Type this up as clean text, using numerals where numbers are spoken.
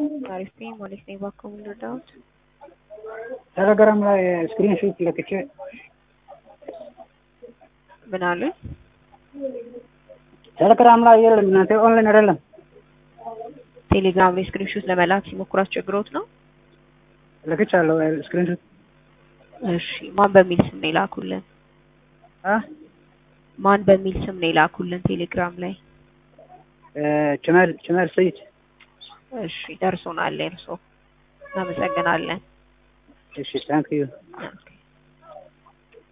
አሪፍ ነኝ ማለት ነው። እባክዎ ምን ልርዳዎት? ቴሌግራም ላይ ስክሪንሾት ልክቼ ምን አሉ? ቴሌግራም ላይ የለም። እናንተ ኦንላይን አይደለም። ቴሌግራም ላይ ስክሪንሾት ለመላክ ሲሞክሩ አስቸግሮት ነው? ልክቻለሁ ስክሪንሾት። እሺ ማን በሚል ስም ነው የላኩልን? ማን በሚል ስም ነው የላኩልን ቴሌግራም ላይ? ችመል ሰይድ። እሺ ደርሶናል። እርሶ እናመሰግናለን። እሺ ታንክ ዩ።